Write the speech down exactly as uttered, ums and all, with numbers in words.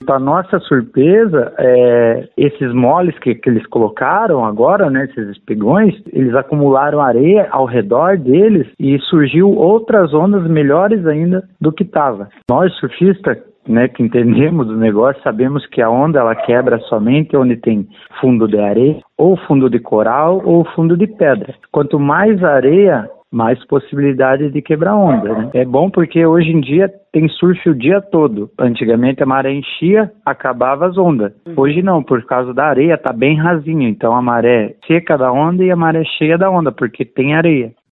Para nossa surpresa, é, esses moles que, que eles colocaram agora, né, esses espigões, eles acumularam areia ao redor deles e surgiu outras ondas melhores ainda do que estava. Nós, surfistas, né, que entendemos do negócio, sabemos que a onda ela quebra somente onde tem fundo de areia, ou fundo de coral, ou fundo de pedra. Quanto mais areia, mais possibilidade de quebrar onda, né? É bom porque hoje em dia tem surf o dia todo. Antigamente a maré enchia, acabava as ondas. Hoje não, por causa da areia tá bem rasinho. Então a maré seca da onda e a maré cheia da onda, porque tem areia.